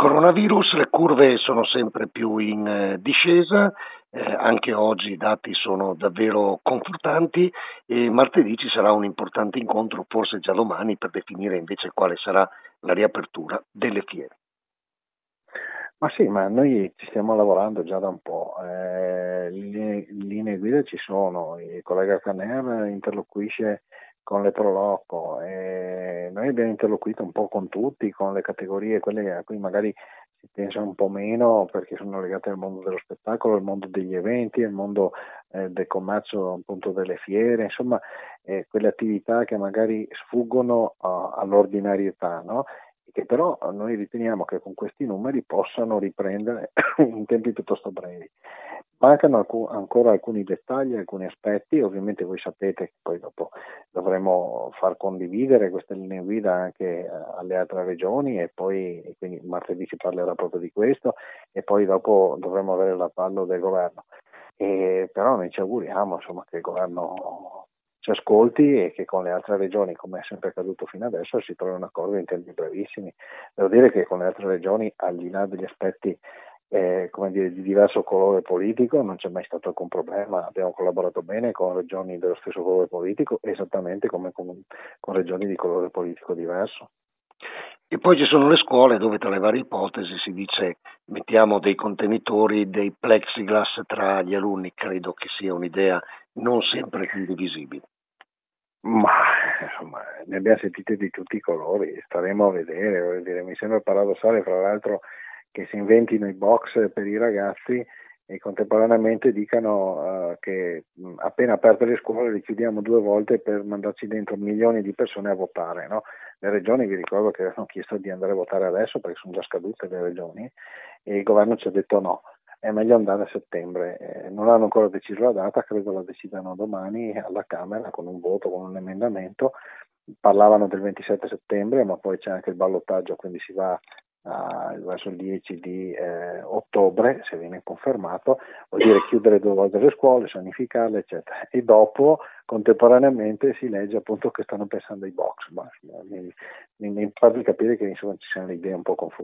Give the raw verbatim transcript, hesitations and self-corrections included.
Coronavirus, le curve sono sempre più in eh, discesa, eh, anche oggi i dati sono davvero confortanti e martedì ci sarà un importante incontro, forse già domani, per definire invece quale sarà la riapertura delle fiere. Ma sì, ma noi ci stiamo lavorando già da un po', eh, linee, linee guida ci sono, il collega Caner interloquisce con le Proloco, e noi abbiamo interloquito un po' con tutti, con le categorie, quelle a cui magari si pensa un po' meno perché sono legate al mondo dello spettacolo, al mondo degli eventi, al mondo eh, del commercio, appunto delle fiere, insomma eh, quelle attività che magari sfuggono uh, all'ordinarietà, no? Che però noi riteniamo che con questi numeri possano riprendere in tempi piuttosto brevi. Mancano alc- ancora alcuni dettagli, alcuni aspetti, ovviamente voi sapete che poi dopo dovremo far condividere queste linee guida anche alle altre regioni e poi e quindi martedì si parlerà proprio di questo e poi dopo dovremo avere l'avallo del governo. E però noi ci auguriamo insomma, che il governo ci ascolti e che con le altre regioni, come è sempre accaduto fino adesso, si trovi un accordo in tempi brevissimi. Devo dire che con le altre regioni, al di là degli aspetti eh, come dire, di diverso colore politico, non c'è mai stato alcun problema, abbiamo collaborato bene con regioni dello stesso colore politico, esattamente come con, con regioni di colore politico diverso. E poi ci sono le scuole dove tra le varie ipotesi si dice mettiamo dei contenitori, dei plexiglass tra gli alunni, credo che sia un'idea non sempre condivisibile. Ma insomma, ne abbiamo sentite di tutti i colori, staremo a vedere, voglio dire, mi sembra paradossale fra l'altro che si inventino i box per i ragazzi e contemporaneamente dicano uh, che mh, appena aperte le scuole le chiudiamo due volte per mandarci dentro milioni di persone a votare, no? Le regioni vi ricordo che hanno chiesto di andare a votare adesso perché sono già scadute le regioni e il governo ci ha detto no, è meglio andare a settembre, eh, non hanno ancora deciso la data, credo la decidano domani alla Camera con un voto, con un emendamento, parlavano del ventisette settembre ma poi c'è anche il ballottaggio, quindi si va a, verso il dieci di eh, ottobre, se viene confermato, vuol dire chiudere due volte le scuole, sanificarle eccetera, e dopo contemporaneamente si legge appunto che stanno pensando ai box, ma mi, mi, mi pare di capire che insomma ci siano le idee un po' confuse.